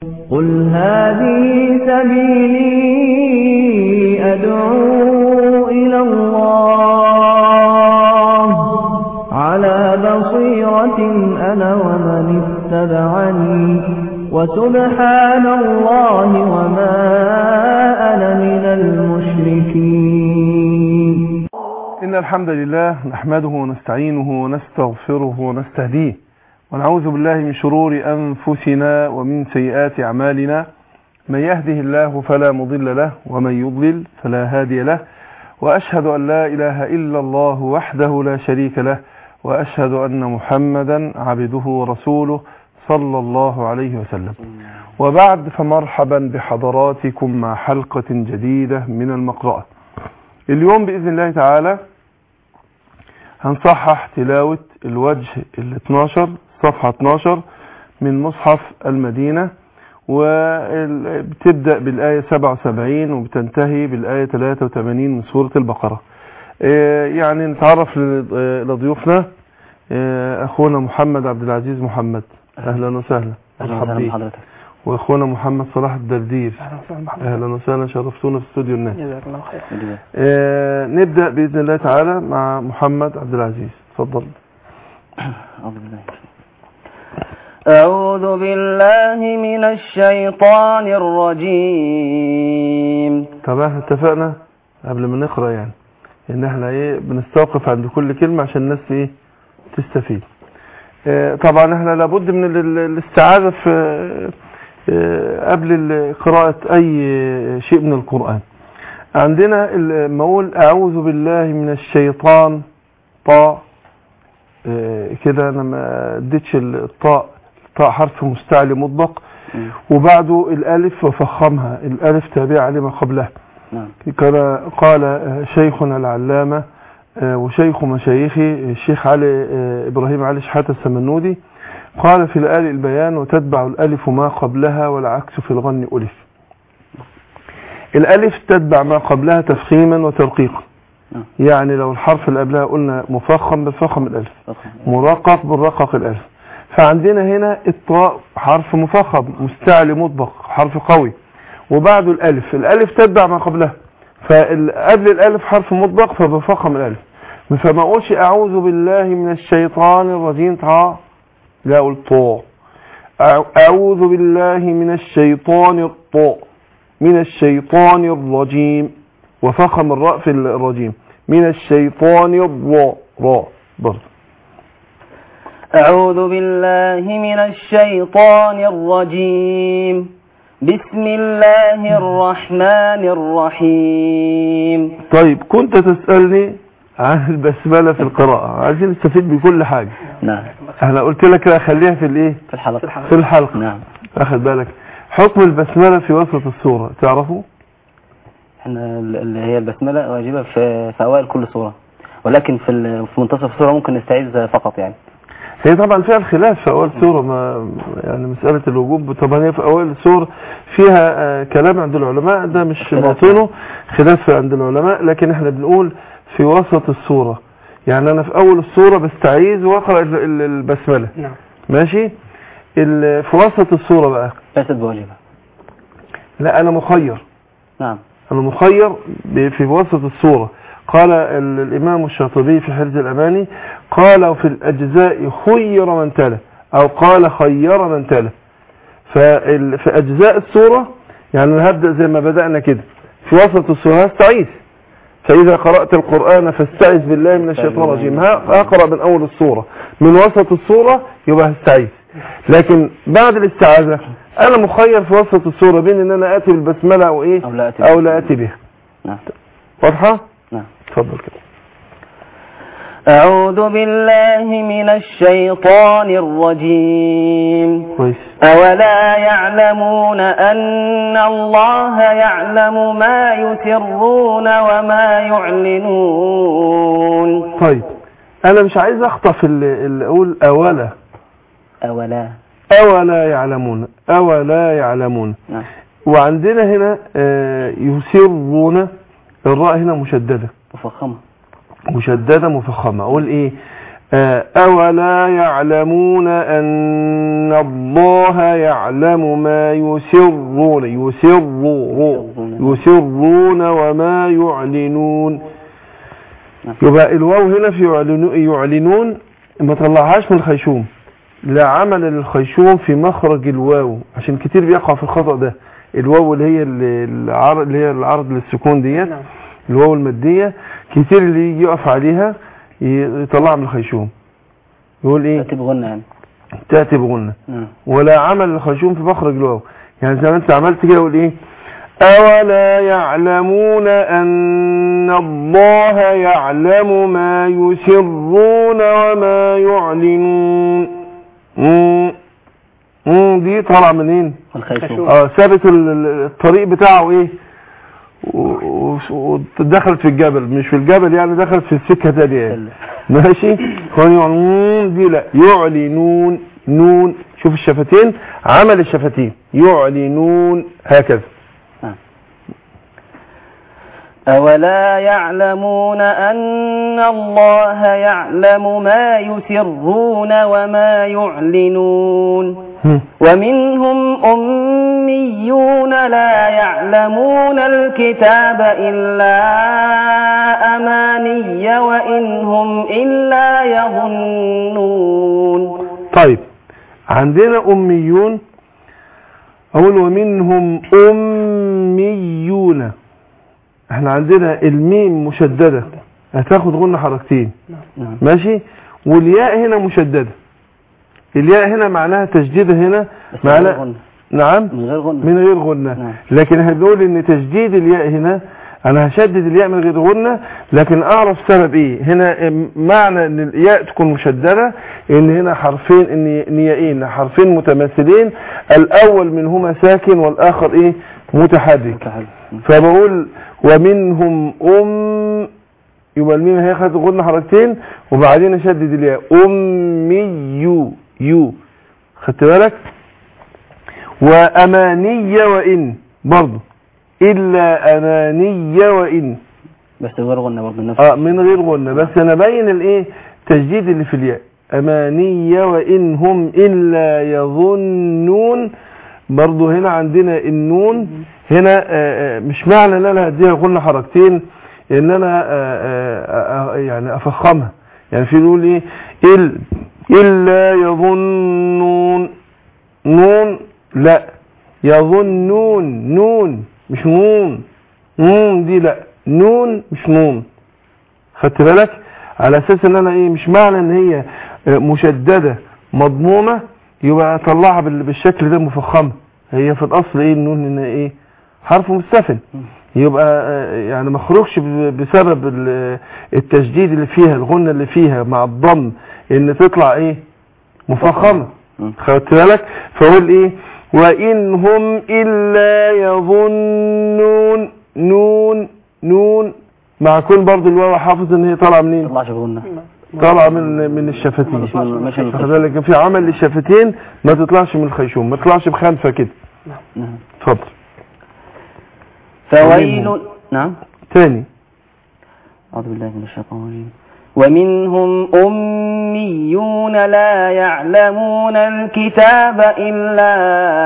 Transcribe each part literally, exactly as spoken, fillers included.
قل هذه سبيلي أدعو إلى الله على بصيرة أنا ومن اتبعني وسبحان الله وما أنا من المشركين. إن الحمد لله نحمده ونستعينه ونستغفره ونستهديه ونعوذ بالله من شرور أنفسنا ومن سيئات أعمالنا. من يهده الله فلا مضل له ومن يضلل فلا هادي له، وأشهد أن لا إله إلا الله وحده لا شريك له، وأشهد أن محمدا عبده ورسوله صلى الله عليه وسلم. وبعد، فمرحبا بحضراتكم مع حلقة جديدة من المقرأة. اليوم بإذن الله تعالى هنصحح تلاوة الوجه ال اثناشر صفحة اثناشر من مصحف المدينة، وبتبدأ بالآية سبعة وسبعين وبتنتهي بالآية ثلاثة وثمانين من سورة البقرة. يعني نتعرف لضيوفنا. أخونا محمد عبد العزيز محمد، أهلا وسهلا. أهلا وسهلا. واخونا محمد صلاح الدردير، اهلا وسهلا، شرفتونا في استوديو الناس. جزاك الله خير. آه نبدا باذن الله تعالى مع محمد عبد العزيز، تفضل. اعوذ بالله من الشيطان الرجيم. طب احنا اتفقنا قبل ما نقرا يعني ان احنا ايه بنستوقف عند كل كلمه عشان الناس ايه تستفيد. آه طبعا احنا لابد من الاستعاذه في قبل قراءة أي شيء من القرآن. عندنا لما أقول أعوذ بالله من الشيطان طاء كده، أنا ما اديتش الطاء، الطاء حرف مستعلي مطبق وبعده الألف وفخمها، الألف تابعة لما قبلها. كان قال شيخنا العلامة وشيخ مشايخي الشيخ علي إبراهيم علي شحاتة السمنودي قال في الآل البيان وتتبع الألف ما قبلها والعكس في الغن ألف. الألف تتبع ما قبلها تفخيما وترقيقا، يعني لو الحرف اللي قبلها قلنا مفخم بفخم الألف، مرقق بالرقق الألف. فعندنا هنا الطاء حرف مفخم مستعلي مطبق، حرف قوي، وبعده الألف، الألف تتبع ما قبلها، فقبل الألف حرف مطبق فبفخم الألف. فما أقولش أعوذ بالله من الشيطان الرجيم طاء، لا أقول طاء. أعوذ بالله من الشيطان الطاء من الشيطان الرجيم، وفخم الراء في الرجيم، من الشيطان الراء راء برضه. أعوذ بالله من الشيطان الرجيم، بسم الله الرحمن الرحيم. طيب كنت تسألني عن البسملة في القراءة، عايزين نستفيد بكل حاجة. نعم. انا قلت لك لا خليها في الايه في الحلقة في الحلقة نعم. اخد بالك. حكم البسملة في وسط السورة تعرفوا؟ احنا اللي هي البسملة واجبة في في اوائل كل سورة، ولكن في في منتصف السورة ممكن نستعيذ فقط. يعني هي طبعا فيها الخلاف في اول سورة، ما يعني مسألة الوجوب طبعا هي في اول السورة فيها آه كلام عند العلماء، ده مش موطنه، خلاف عند العلماء، لكن احنا بنقول في وسط السورة. يعني انا في اول السورة بستعيذ واقرأ البسملة. نعم. ماشي. في وسط السورة بقى ليست بواجبة. لا انا مخير. نعم. انا مخير في وسط السورة. قال الامام الشاطبي في حرز الاماني قال في الاجزاء خير من تلا، او قال خير من تلا. ففي اجزاء السورة يعني انا هبدأ زي ما بدأنا كده في وسط السورة هستعيذ، فإذا قرأت القرآن فاستعذ بالله من الشيطان الرجيم، أقرأ من أول السورة، من وسط السورة يبقى هستعيذ. لكن بعد الاستعاذة أنا مخير في وسط السورة بين أن أنا آتي بالبسملة أو إيه أو لا آتي, أو لا آتي بها. نعم. واضحة؟ نعم. تفضل كده. أعوذ بالله من الشيطان الرجيم. كويس. أولا يعلمون أن الله يعلم ما يسرون وما يعلنون. طيب أنا مش عايز أخطف اللي أقول أولا أولا أولا يعلمون أولا يعلمون. نعم. وعندنا هنا يسرون، الراء هنا مشددة مفخمة مشددة مفخمة. أقول إيه؟ أولا يعلمون أن الله يعلم ما يسرون يسرون يسرون وما يعلنون. يبقى الواو هنا في يعلنون ما طلعهاش من الخيشوم، لا عمل للخيشوم في مخرج الواو، عشان كتير بيقع في الخطأ ده. الواو اللي هي العرض اللي هي العرض للسكون ديت، الواو المادية، كتير اللي يجي يقف عليها يطلع من الخيشوم، يقول ايه؟ تأتي بغنة يعني تأتي بغنة، ولا عمل للخيشوم في مخرج الواو. يعني زي ما انت عملت كده، يقول ايه؟ أولا يعلمون أن الله يعلم ما يسرون وما يعلنون. مم. مم دي طالعه منين؟ الخيشوم. اه ثابت الطريق بتاعه ايه؟ ودخلت في الجبل، مش في الجبل يعني، دخلت في السكه تانية يعني. ماشي. يعلنون دي لا، يعلنون نون، شوف الشفتين، عمل الشفتين يعلنون هكذا. أولا يعلمون أن الله يعلم ما يسرون وما يعلنون. ومنهم أميون لا يعلمون الكتاب إلا أماني وإنهم إلا يظنون. طيب عندنا أميون، أقول ومنهم أميون، احنا عندنا الميم مشددة هتاخد غنة حركتين، ماشي، والياء هنا مشددة. الياء هنا معناها تشديدها هنا معناها نعم من غير غنة، من غير غنة. نعم. لكن هنقول ان تشديد الياء هنا، انا هشدد الياء من غير غنة، لكن اعرف سبب ايه هنا. معنى ان الياء تكون مشددة ان هنا حرفين، ان نيائين حرفين متماثلين، الاول منهما ساكن والاخر ايه؟ متحرك. فبقول ومنهم أم، يبقى الميم هياخد غنة حركتين وبعدين اشدد الياء. أمي يو يو، خدت بالك؟ وأماني وإن برضه، إلا أماني وإن، بس غير غنة برضه. اه من غير غنة، بس أنا باين الإيه؟ تجديد اللي في الياء. أماني وإن هم إلا يظنون، برضه هنا عندنا النون هنا مش معنى ان انا هديها غنة حركتين ان انا يعني افخمها، يعني في نقول ايه؟ الا يظنون، نون لا، يظنون نون مش نون، نون دي لا، نون مش نون، خدت بالك؟ على اساس ان انا ايه؟ مش معنى ان هي مشددة مضمومة يبقى اطلعها بالشكل ده مفخمة. هي في الاصل ايه النون؟ ان ايه؟ حرف مستفل، يبقى يعني ما خرجش بسبب التشديد اللي فيها، الغنة اللي فيها مع الضم، ان تطلع ايه؟ مفخمة، خدت بالك؟ فاقول ايه؟ وإن هم إلا يظنون، نون نون مع كل برضه الواو حافظ ان هي طالعه منين؟ طالعه من من الشفتين، خد بالك؟ في عمل للشفتين ما تطلعش من الخيشوم، ما تطلعش بخنفه كده. اتفضل. فويل. نعم تاني. أعوذ بالله من الشيطان الرجيم. ومنهم أميون لا يعلمون الكتاب إلا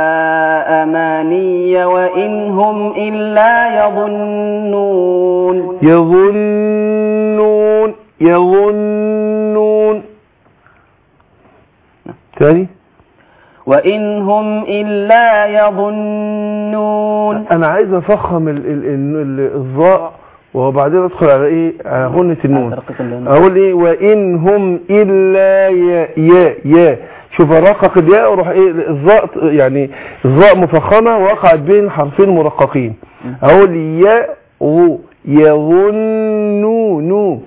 أماني وإنهم إلا يظنون. يظنون يظنون تاني. وإنهم إلا يظنون. أنا عايز أفخم الظاء وبعدين أدخل على إيه؟ على غنة النون. أقول إيه؟ وإنهم إلا يا يا يا. شوف رقق الياء وروح إيه؟ الظاء يعني الظاء مفخمة وقعت بين حرفين مرققين. أقول يا و يظنون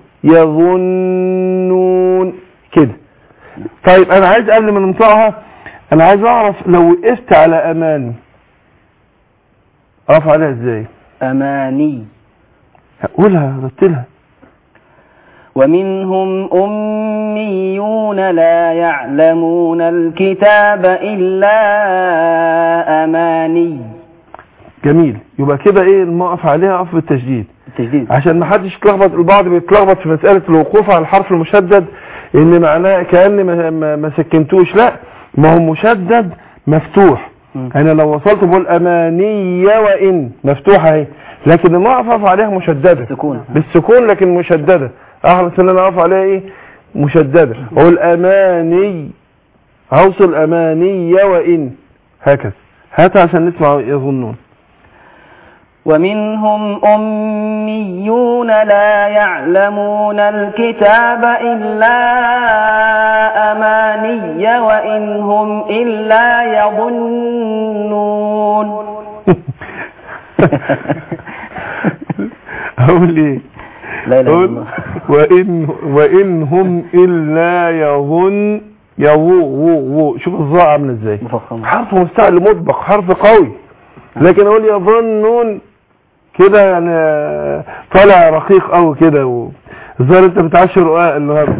يظنون كده. طيب أنا عايز قبل ما ننطقها أنا عايز أعرف لو وقفت على أماني أقف عليها إزاي؟ أماني. قولها رتلها. ومنهم أميون لا يعلمون الكتاب إلا أماني. جميل. يبقى كده إيه الموقف عليها؟ أقف بالتشديد، التشديد، عشان ما حدش يتلخبط. البعض بيتلخبط في مسألة الوقوف على الحرف المشدد ان معناه كأن ما, ما, ما سكنتوش، لا ما هو مشدد مفتوح. م. انا لو وصلت بقول اماني وان مفتوحة اهي، لكن لما اقف عليها مشددة بالسكون بالسكون لكن مشددة، احرص ان انا اقف عليها ايه مشددة. اقول اماني، هوصل اماني وان هكذا. هات عشان نسمع يظنون. ومنهم أميون لا يعلمون الكتاب إلا أماني وإن هم إلا يظنون. أقول إيه؟ لا لا لا. وإن وإن هم إلا يظن يظو وو. شوف الظاء عامله ازاي، حرف مستعل مطبق، حرف قوي. لكن اقول يظنون كده يعني طالع رقيق قوي كده، الظاهر انت بتعشر رقاق النهارده.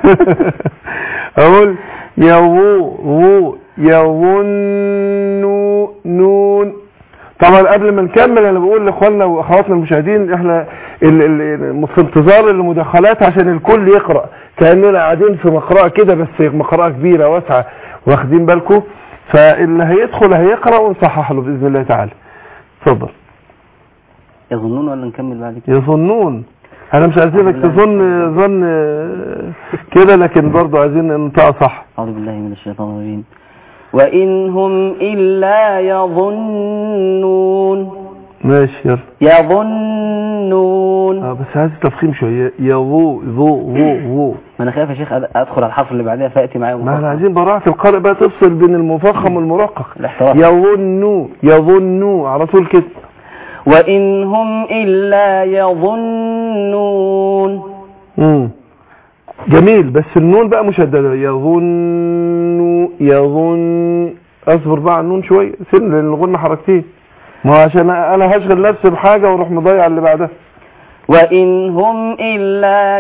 اقول يظو وو يظنون نون. طبعا قبل ما نكمل انا بقول لاخواننا واخواتنا المشاهدين احنا في انتظار المداخلات عشان الكل يقرأ، كأننا قاعدين في مقرأة كده بس مقرأة كبيرة واسعة، واخدين بالكم؟ فاللي هيدخل هيقرأ ونصحح له بإذن الله تعالى. اتفضل. يظنون ولا نكمل بعد كده؟ يظنون. انا مش عايزينك تظن ظن كده، لكن برضه عايزين ننطقها صح. أعوذ بالله من الشيطان الرجيم. وإن هم إلا يظنون. ماشي يلا. يظنون. اه بس عايز تفخيم شويه. يظو ذو ذو ذو. ما انا خايف يا شيخ ادخل على الحرف اللي بعدها فياتي معايا ما احنا عايزين براعه القارئ بقى تفصل بين المفخم والمرقق. الاحتراف. يظنوا يظنوا على طول كده. وإن هم إلا يظنون. امم جميل، بس النون بقى مشدده. يظن يظن. اصبر بقى على النون شويه سن، لان الغنه حركتين، ما عشان انا هشغل نفسي بحاجه واروح مضيع اللي بعدها. وإن هم إلا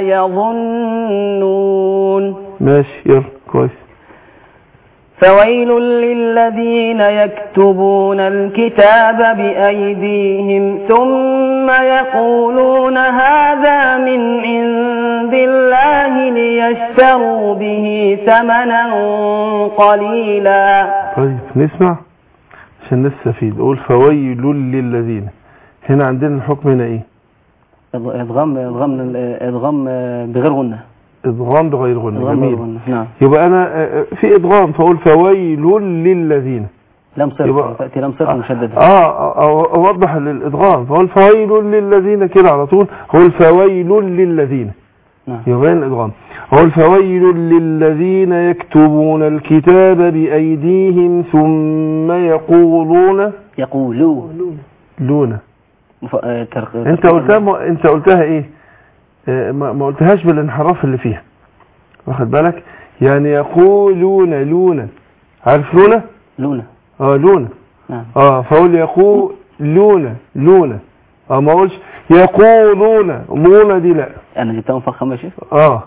يظنون. ماشي يلا كويس. فويل للذين يكتبون الكتاب بأيديهم ثم يقولون هذا من عند الله ليشتروا به ثمنا قليلا. طيب نسمع عشان نستفيد. قول فويل للذين. هنا عندنا الحكم هنا ايه؟ ادغام ادغام ادغام بغير غنة. ادغام بغير غنة. جميل. نعم. يبقى انا في ادغام فاقول فويل للذين. لم صرف تأتي لم صرف مشددة. اه اوضح الادغام فاقول فويل للذين كده على طول. اقول فويل للذين. نعم. يبقى الادغام. اقول فويل للذين يكتبون الكتاب بأيديهم ثم يقولون يقولون لون. مف... ترق... انت قلتها م... انت قلتها ايه؟ اه ما... ما قلتهاش بالانحراف اللي فيها، واخد بالك؟ يعني يقولون لون. عارف لون؟ لون. اه لون. نعم. اه فاقول يقولون لون. اه ما اقولش يقولون لون دي لا. انا جبتها مفخمه يا شيخ. اه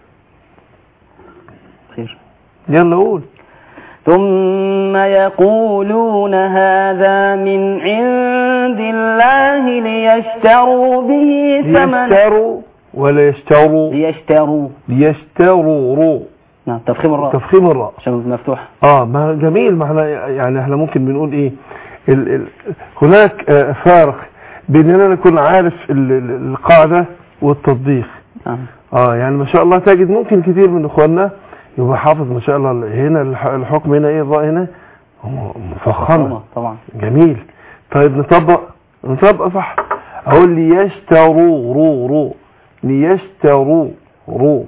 خير. يلا قول. ثم يقولون هذا من عند الله ليشتروا به ثمنا. ليشتروا ولا يشتروا؟ ليشتروا. ليشتروا رو. نعم تفخيم الراء. تفخيم الراء عشان مفتوح. اه ما جميل. ما احنا يعني احنا ممكن بنقول ايه ال ال هناك آه فارق بين ان انا اكون عارف ال ال القاعده والتطبيق. آه. اه يعني ما شاء الله تجد ممكن كتير من اخواننا يبقى حافظ ما شاء الله. هنا الحكم هنا ايه الراء هنا مفخمه طبعا. جميل. طيب نطبق نطبق صح. اقول ليشتروا رو رو ليشتروا رو.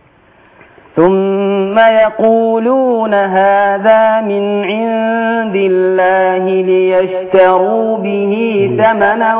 ثم يقولون هذا من عند الله ليشتروا به ثمنا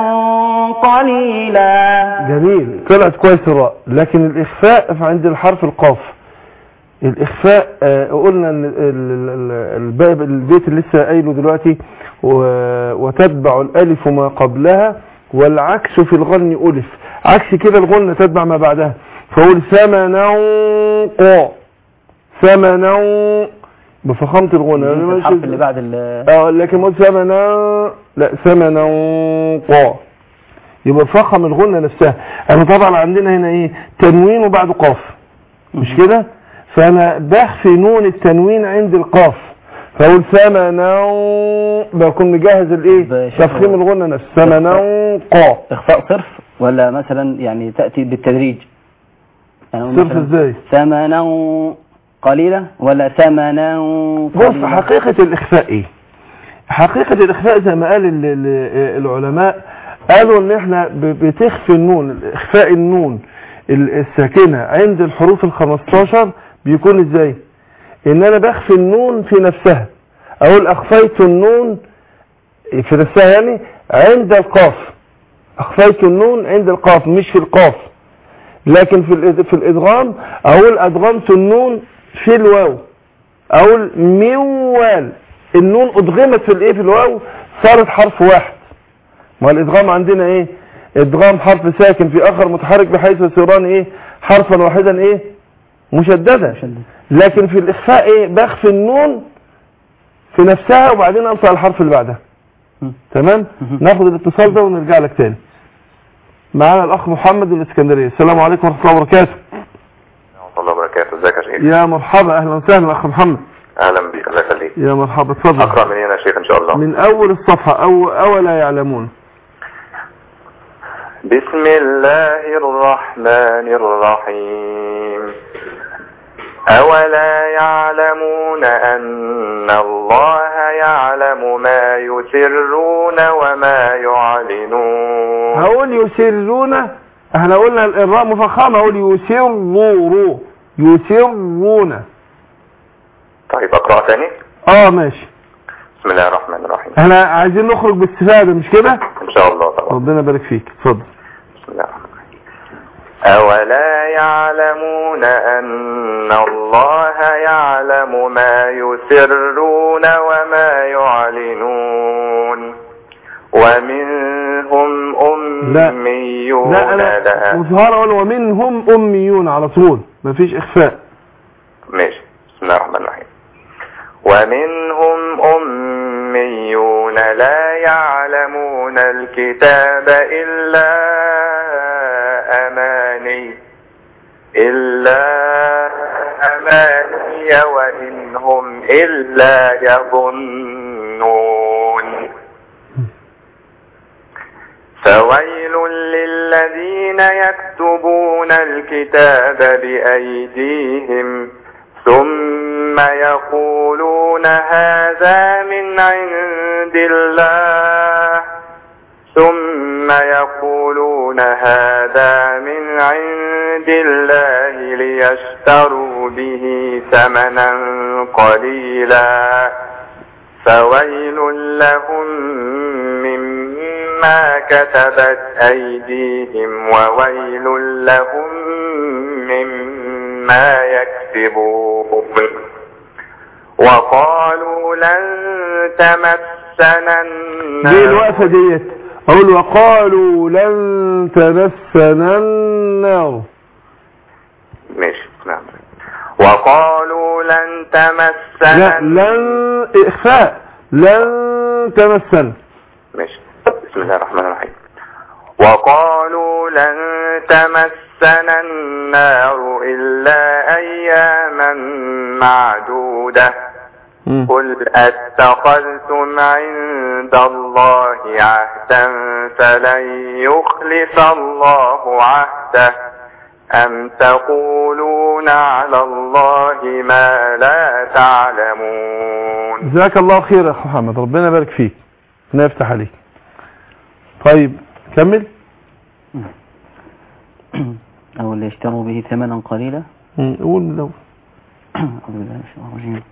قليلا. جميل. طلعت كويس الراء، لكن الإخفاء عند الحرف القاف. الإخفاء آه قلنا ان الباب البيت اللي لسه قايله دلوقتي وتتبع الألف ما قبلها والعكس في الغن ألف. عكس كده الغنة تتبع ما بعدها. فقول ثمنا قا ثمنا بفخامة الغنة. الحرف اللي بعد ال اه لكن قلت ثمنا لا ثمنا قا يبقى فخم الغنة نفسها. انا طبعا عندنا هنا ايه تنوين وبعده قاف مش كده؟ فانا بخفي نون التنوين عند القاف، فاقول ثمنا، بكون مجهز الايه تفخيم الغنة نفسه، ثمنا قا. اخفاء صرف ولا مثلا يعني تأتي بالتدريج؟ يعني صرف ازاي؟ ثمنا قليلة ولا ثمنا قليلة؟ بص، حقيقة الاخفاء ايه؟ حقيقة الاخفاء زي ما قال العلماء، قالوا ان احنا بتخفي النون، اخفاء النون الساكنة عند الحروف الخمستاشر بيكون ازاي؟ ان انا بخفي النون في نفسها، اقول اخفيت النون في نفسها يعني عند القاف، اخفيت النون عند القاف مش في القاف. لكن في في الادغام اقول ادغمت النون في الواو، اقول موال، النون ادغمت في الايه في الواو صارت حرف واحد. ما الادغام عندنا ايه؟ ادغام حرف ساكن في اخر متحرك بحيث يصيران ايه حرفا واحدا ايه مشددا. لكن في الاخفاء ايه؟ بخفي النون في نفسها وبعدين انطق الحرف اللي بعدها. تمام. ناخد الاتصال ده ونرجع لك تاني. معانا الاخ محمد من الاسكندريه. السلام عليكم ورحمه الله وبركاته. ورحمه الله وبركاته. ازيك يا شيخ؟ يا مرحبا، اهلا وسهلا اخ محمد. اهلا بك، الله يخليك. يا مرحبا، اتفضل. اقرا من هنا يا شيخ ان شاء الله. من اول الصفحه، او اولا يعلمون. بسم الله الرحمن الرحيم. أولا يعلمون أن الله يعلم ما يسرون وما يعلنون. هقول يسرون، احنا قلنا الراء مفخمه، هقول يسروا يسرون. طيب اقرأ تاني. اه ماشي. بسم الله الرحمن الرحيم. احنا عايزين نخرج باستفادة مش كده؟ ان شاء الله طبعا. ربنا يبارك فيك، اتفضل. بسم الله الرحمن الرحيم. أولا يعلمون أن الله يعلم ما يسرون وما يعلنون ومنهم أميون. لا لا لا مظهر أقول ومنهم أميون على طول، مفيش إخفاء. ماشي. بسم الله الرحمن الرحيم. ومنهم أميون لا يعلمون الكتاب إلا أماني إلا أماني وإنهم إلا يظنون. فويل للذين يكتبون الكتاب بأيديهم ثم يقولون هذا من عند الله ثم يقولون هذا من عند الله ليشتروا به ثمنا قليلا فويل لهم مما كتبت أيديهم وويل لهم مما يكسبون. وقالوا لن تمسنا النار. دي الوقفة ديت اقول وقالوا لن تمسنا النار. ماشي. نعم. وقالوا لن تمسنا. لا لن اخفاء لن تمسنا. ماشي. بسم الله الرحمن الرحيم. وقالوا لن تمسنا النار إلا أياما معدودة قل أتخذتم عند الله عهدا فلن يخلف الله عهده أم تقولون على الله ما لا تعلمون. جزاك الله خير يا أخ محمد، ربنا يبارك فيك، ربنا يفتح عليك. طيب كمل. أو اللي يشتروا به ثمنا قليلا. قول من الأول. أعوذ بالله من الشيطان الرجيم.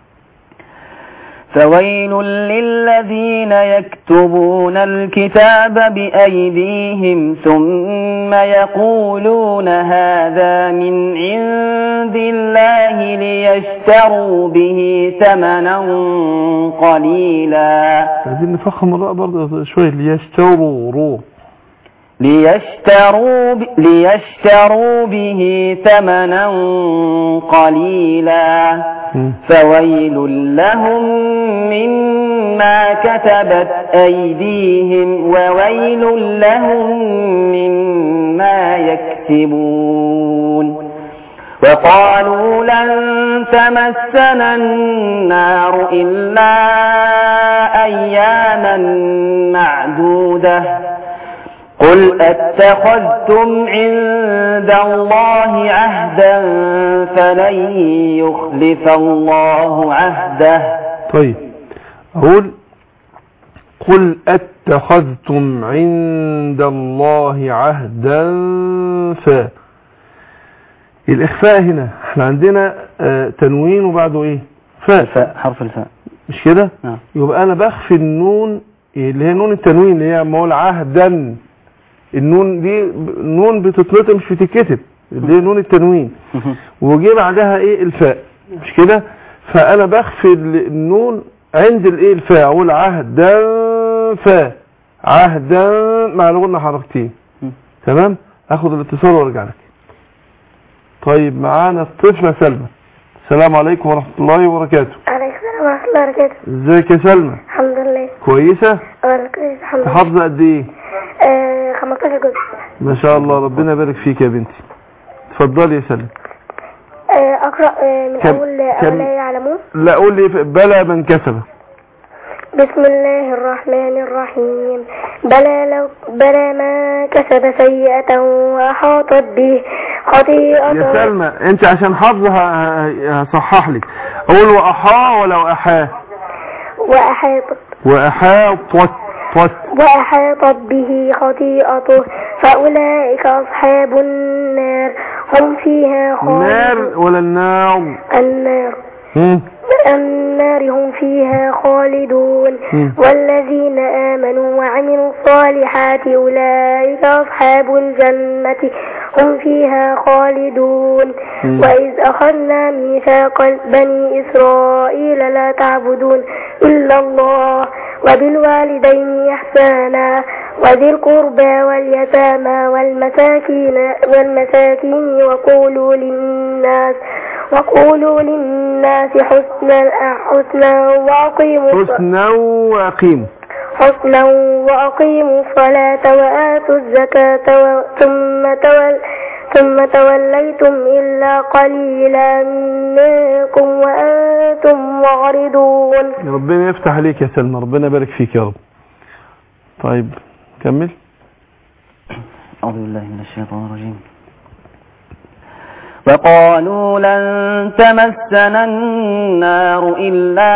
فويل للذين يكتبون الكتاب بأيديهم ثم يقولون هذا من عند الله ليشتروا به ثمنا قليلا. عايزين نفخم الراء برضه شوية. ليشتروا رو ليشتروا ب... ليشتروا به ثمنا قليلا فويل لهم مما كتبت أيديهم وويل لهم مما يكسبون. وقالوا لن تمسنا النار إلا أياما معدودة قل أتخذتم عند الله عهدا فلن يخلف الله عهده. طيب أقول قل أتخذتم عند الله عهدا ف الإخفاء هنا احنا عندنا اه تنوين وبعده ايه فاء الفاء حرف الفاء مش كده؟ نعم. يبقى انا بخفي النون اللي هي نون التنوين اللي هي مول عهدا. النون دي نون بتتنطق مش بتتكتب اللي هي نون التنوين وجي بعدها ايه الفاء مش كده؟ فانا بخفي النون عند الايه الفاء اقول عهدا فاء عهدا مع الغنة حركتين. تمام؟ اخد الاتصال وارجع لك. طيب معانا الطفلة سلمى. السلام عليكم ورحمة الله وبركاته. عليكم السلام ورحمة الله وبركاته. ازيك يا سلمى؟ الحمد لله. كويسة؟ اه كويسة الحمد لله. حافظة قد ايه؟ آه خمستاشر جزء. ما شاء الله ربنا يبارك فيك يا بنتي. اتفضلي يا سلمى. آه اقرأ آه من كم اول كم اولا يعلمون. لا قول لي بلى من كسب. بسم الله الرحمن الرحيم. بلى لو بلى ما كسب سيئة وأحاطت به خطيئة. يا سلمى انت عشان حافظها هصحح لك. اقول واحا ولو احاه. وأحاطت واحاطت طت وأحاطت به خطيئته فأولئك أصحاب النار هم فيها خالدون. النار ولا النار؟ النار. هم؟ النار هم فيها خالدون. هم. والذين آمنوا وعملوا الصالحات أولئك أصحاب الجنة هم فيها خالدون. هم. وإذ أخذنا ميثاق بني إسرائيل لا تعبدون إلا الله وبالوالدين إحسانا وذي القربى واليتامى والمساكين والمساكين وقولوا للناس وقولوا للناس حسنا حسنا وأقيموا حسنا وأقيموا حسنا وأقيموا الصلاة وآتوا الزكاة ثم تول ثم توليتم إلا قليلا منكم وأنتم معرضون. ربنا يفتح عليك يا سلمى ربنا يبارك فيك يا رب. طيب كمل. أعوذ بالله من الشيطان الرجيم. وقالوا لن تمسنا النار إلا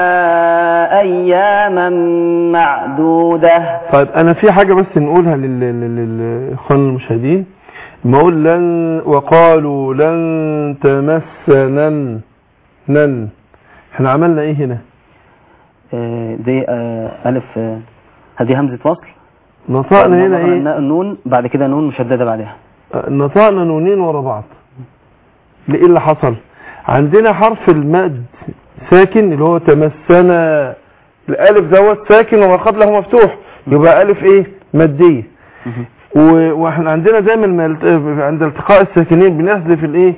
أياما معدودة. طيب أنا في حاجة بس نقولها للإخوان المشاهدين. ما أقول لن وقالوا لن تمسنا نن احنا عملنا ايه هنا؟ آه دي آه ألف آه هذه همزة وصل. نطقنا هنا ايه؟ النون بعد كده نون مشددة بعدها. نطقنا نونين ورا بعض. ايه اللي حصل؟ عندنا حرف المد ساكن اللي هو تمسنا الالف دوت ساكن وقبله مفتوح يبقى الف ايه؟ ماديه. واحنا عندنا دايما عند التقاء الساكنين بنحذف الايه؟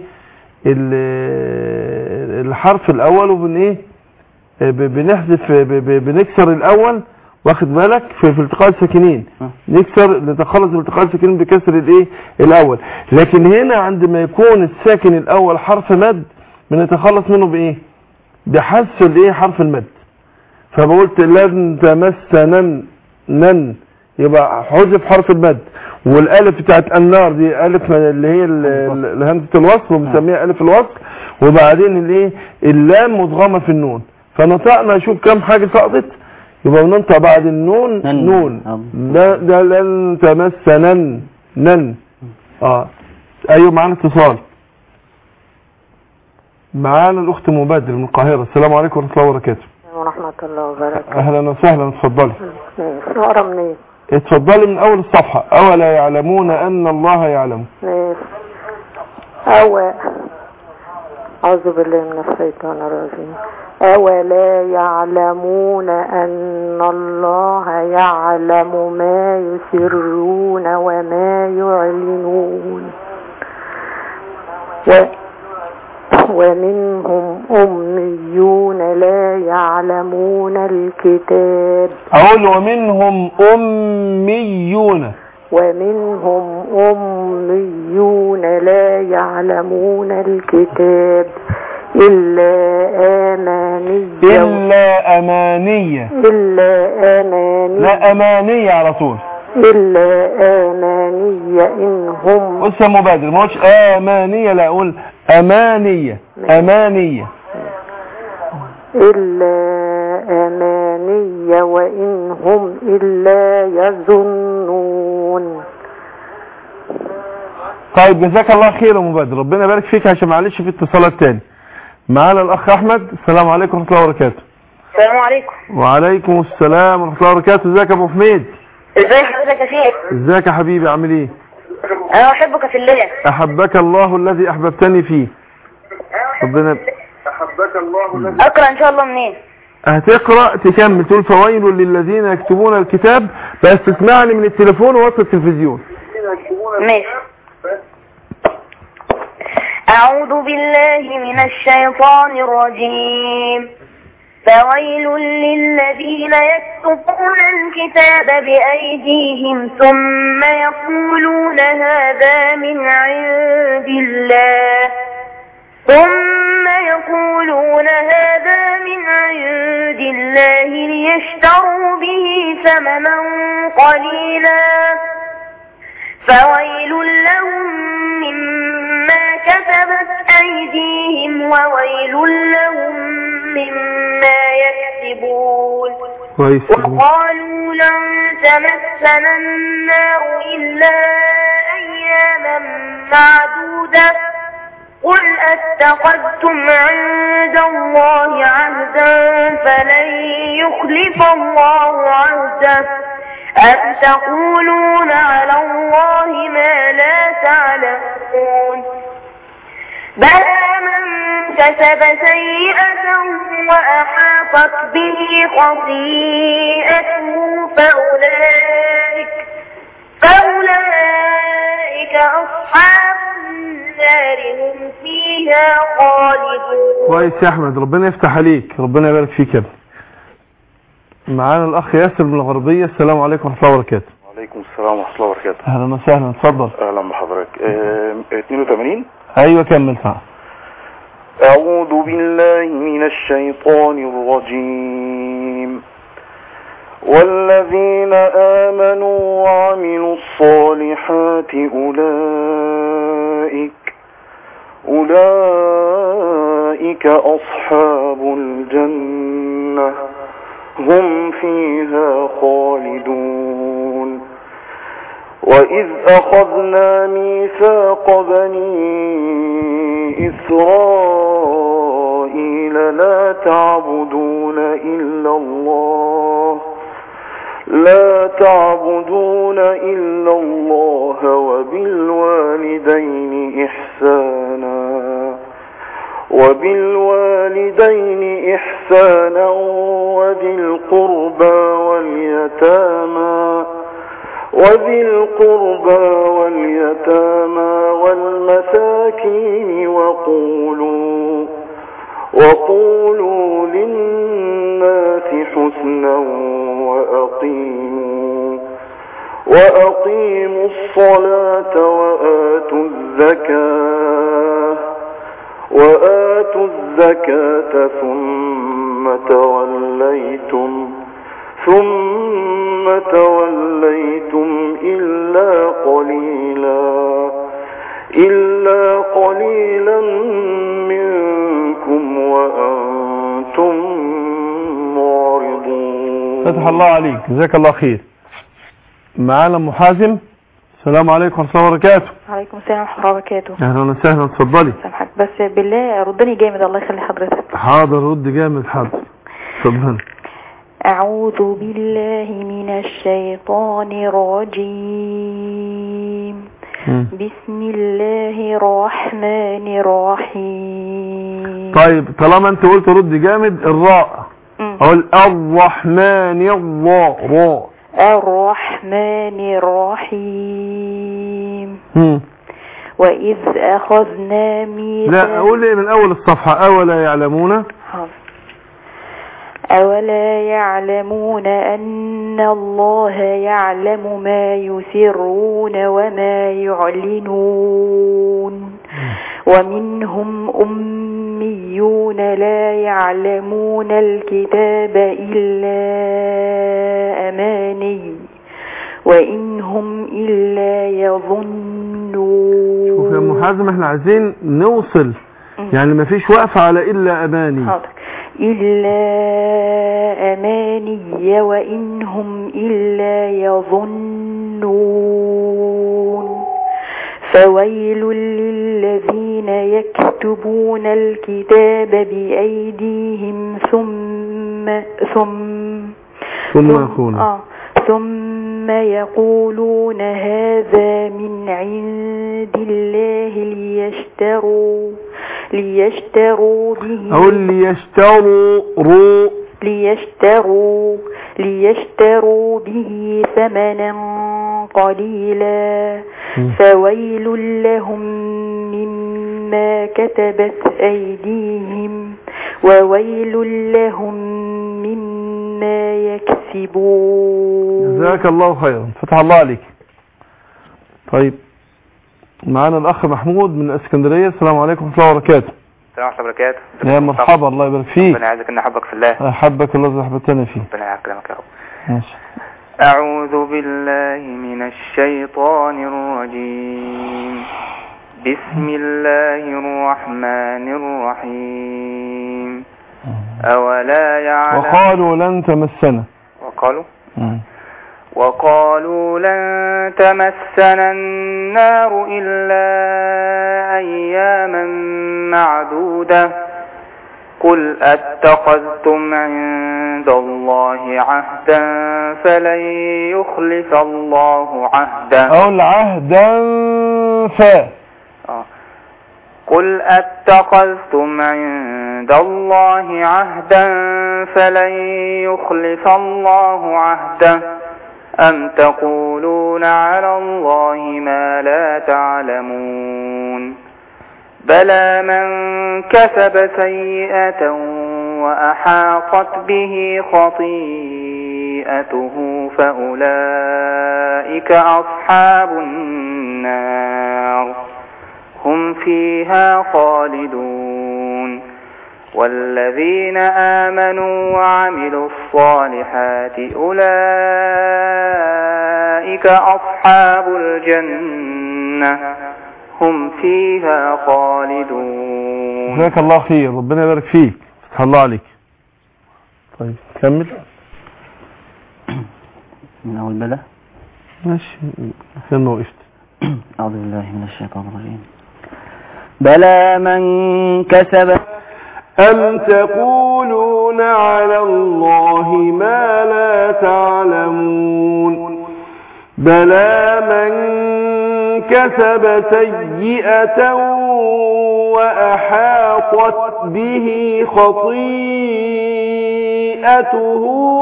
الحرف الاول وبن ايه؟ بنحذف بنكسر الاول واخد بالك في, في التقاء الساكنين نكسر نتخلص من التقاء الساكنين بكسر الايه الاول. لكن هنا عندما يكون الساكن الاول حرف مد بنتخلص منه بايه؟ بحذف الايه حرف المد. فبقولت لن تمسنا نن يبقى حذف حرف المد والالف بتاعت النار دي الف اللي هي همزه الوصل وبنسميها الف الوصل وبعدين الايه اللام مدغمه في النون فنطقنا شوف كم حاجه سقطت يبقى بننطق بعد النون نن. نون ده, ده لن تمسنا نن. اه ايوه معانا اتصال. معانا الاخت مبادر من القاهره. السلام عليكم ورحمه الله وبركاته. ورحمه الله وبركاته. اهلا وسهلا اتفضلي. نقرا منين؟ اتفضلي من اول الصفحه. اولا يعلمون ان الله يعلم. ماشي. أو أعوذ بالله من الشيطان الرجيم. أولا يعلمون أن الله يعلم ما يسرون وما يعلنون و ومنهم أميون لا يعلمون الكتاب. أقول ومنهم أميون ومنهم أميون لا يعلمون الكتاب إلا أماني إلا أمانية إلا أماني لا أمانية على طول إلا أماني إن هم بص يا مبادر ما قلتش أمانية لا أقول أمانية أمانية إلا أماني وإن هم إلا يظنون. طيب جزاك الله خير يا مبادر، ربنا يبارك فيك عشان معلش في اتصالات تاني. معانا الأخ أحمد. السلام عليكم ورحمة الله وبركاته. السلام عليكم. وعليكم السلام ورحمة الله وبركاته. ازيك يا أبو حميد؟ ازي حضرتك يا شيخ؟ ازيك يا حبيبي عامل ايه؟ أنا أحبك في الله. أحبك الله الذي أحببتني فيه. ربنا أحبك الله الذي. أقرأ إن شاء الله منين؟ هتقرأ تكمل تقول فويل للذين يكتبون الكتاب، بس تسمعني من التليفون ووصل التلفزيون. ماشي. أعوذ بالله من الشيطان الرجيم. فويل للذين يكتبون الكتاب بأيديهم ثم يقولون هذا من عند الله ثم يقولون هذا من عند الله ليشتروا به ثمنا قليلا فويل لهم مما كسبت أيديهم وويل لهم مما يكسبون. وقالوا لن تمسنا النار إلا أياما معدودة قل أتخذتم عند الله عهدا فلن يخلف الله عهده أم تقولون على الله ما لا تعلمون. بلى من كسب سيئة وأحاطت به خطيئته فأولئك فأولئك أصحاب النار هم فيها خالدون. كويس يا أحمد، ربنا يفتح عليك، ربنا يبارك فيك يا ابني. معانا الأخ ياسر من الغربية. السلام عليكم ورحمة الله وبركاته. وعليكم السلام ورحمة الله وبركاته. أهلا وسهلا، اتفضل. أهلا بحضرتك. اه اثنين وثمانين. أيوة كمل معاك. أعوذ بالله من الشيطان الرجيم. والذين آمنوا وعملوا الصالحات أولئك أولئك أصحاب الجنة هم فيها خالدون. وإذ أخذنا ميثاق بني إسرائيل لا تعبدون إلا الله لا تعبدون إلا الله وبالوالدين إحسانا وبالوالدين إحسانا وذي القربى واليتامى وذي القربى واليتامى والمساكين وقولوا وقولوا للناس حسنا وأقيموا وأقيموا الصلاة وآتوا الزكاة وآتوا الزكاة ثم توليتم ثم توليتم إلا قليلا إلا قليلا منكم وأنتم معرضون. فتح الله عليك، جزاك الله خير. معانا أم حازم. السلام عليكم ورحمة الله وبركاته. وعليكم السلام ورحمة الله وبركاته. أهلا وسهلا، اتفضلي. سامحك بس بالله ردني جامد الله يخلي حضرتك. حاضر رد جامد حاضر. اتفضل. أعوذ بالله من الشيطان الرجيم. بسم الله الرحمن الرحيم. طيب طالما انت قلت رد جامد الراء اقول الرحمن الراء راء الرحمن الرحيم. مم. وإذ أخذنا ميثاق. لا أقول إيه من أول الصفحة أولا يعلمون. أولا يعلمون أن الله يعلم ما يسرون وما يعلنون ومنهم أميون لا يعلمون الكتاب إلا أماني وإنهم إلا يظنون. شوف يا أم حازم احنا عايزين نوصل يعني ما فيش وقف على إلا أماني. حاضر. إلا أماني وإنهم إلا يظنون فويل للذين يكتبون الكتاب بأيديهم ثم ثم ثم يقولون آه ثم يقولون هذا من عند الله ليشتروا ليشتروا به أو ليشتروا رو ليشتروا ليشتروا به ثمنا قليلا فويل لهم مما كتبت أيديهم وويل لهم مما يكسبون. جزاك الله خيرا، فتح الله عليك. طيب معانا الأخ محمود من الإسكندرية. السلام عليكم ورحمة الله وبركاته. السلام عليكم وبركاته. يا مرحبا، الله يبارك فيك. ربنا يعزك ان احبك في الله. احبك الله زي حبتنا فيه. ربنا يكرمك يا رب. ماشي. اعوذ بالله من الشيطان الرجيم. بسم الله الرحمن الرحيم. أولا يعلم وقالوا لن تمسنا وقالوا م. وقالوا لن تمسنا النار إلا أياما معدودة قل أتخذتم عند الله عهدا فلن يخلف الله عهدا أو العهدا ف آه. قل أتخذتم عند الله عهدا فلن يخلف الله عهدا أم تقولون على الله ما لا تعلمون بلى من كسب سيئة وأحاطت به خطيئته فأولئك أصحاب النار هم فيها خالدون والذين آمنوا وعملوا الصالحات أولئك أصحاب الجنة هم فيها خالدون. جزاك الله خير، ربنا يبارك فيك، فتح الله عليك. طيب كمل من أول بلى. ماشي فين وقفت؟ أعوذ بالله من الشيطان الرجيم. بلى من كسب أم تقولون على الله ما لا تعلمون بلى من كسب سيئة وأحاطت به خطيئته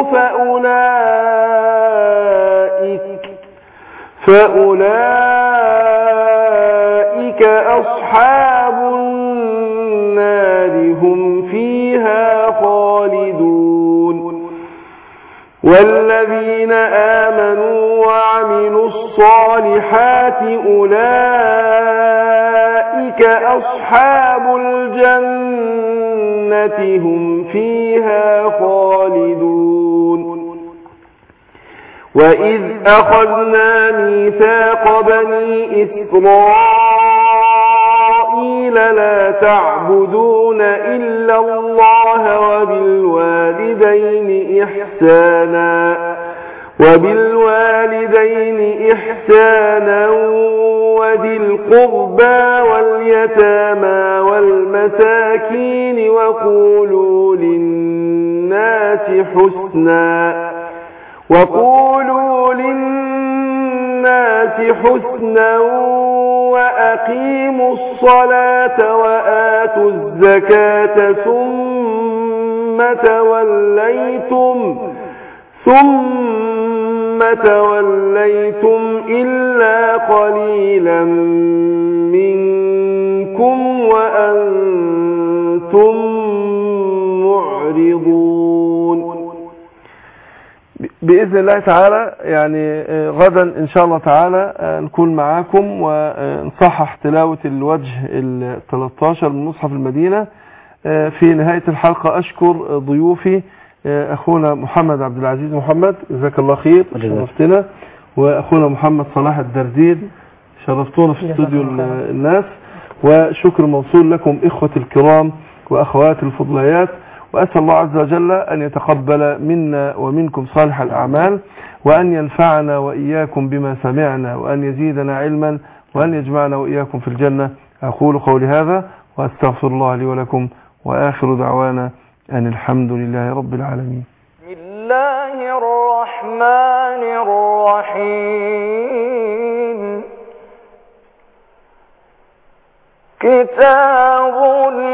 فأولئك فأولئك أصحاب النار هم فيها خالدون والذين آمنوا وعملوا الصالحات أولئك أصحاب الجنة هم فيها خالدون وإذ أخذنا ميثاق بني إسرائيل لا تعبدون إلا الله وبالوالدين إحسانا وبالوالدين إحسانا وذي القربى واليتامى والمساكين وقولوا للناس حسنا وقولوا للناس حسنا وأقيموا الصلاة وآتوا الزكاة ثم توليتم ثم توليتم إلا قليلا منكم وأنتم معرضون بإذن الله تعالى يعني غدا إن شاء الله تعالى نكون معاكم ونصحح تلاوة الوجه الثلاث عشر من مصحف المدينة. في نهاية الحلقة أشكر ضيوفي أخونا محمد عبد العزيز محمد، جزاك الله خير، شرفتنا، وأخونا محمد صلاح الدرديد، شرفتونا في استوديو الناس. وشكر موصول لكم إخوة الكرام وأخوات الفضليات، وأسأل الله عز وجل أن يتقبل منا ومنكم صالح الأعمال، وأن ينفعنا وإياكم بما سمعنا، وأن يزيدنا علما، وأن يجمعنا وإياكم في الجنة. أقول قولي هذا وأستغفر الله لي ولكم، وآخر دعوانا أن الحمد لله رب العالمين. بسم الله الرحمن الرحيم. كتاب